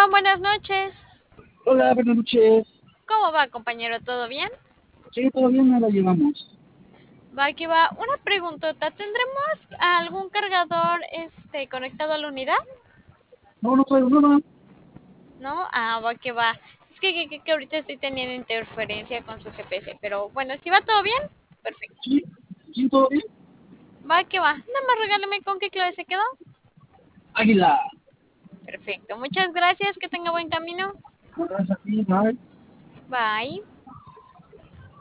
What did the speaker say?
buenas noches. Hola, buenas noches. ¿Cómo va, compañero? ¿Todo bien? Sí, todo bien, me la llevamos. Va, aquí va. Una preguntota. ¿Tendremos algún cargador conectado a la unidad? No, no traigo nada. ¿No? Va, que va. Es que ahorita estoy teniendo interferencia con su GPS, pero bueno, si va todo bien, perfecto. Sí, sí, todo bien. Va, que va. Nada más regáleme con qué clave se quedó. Águila. Perfecto. Muchas gracias. Que tenga buen camino. Gracias a ti, bye. Bye.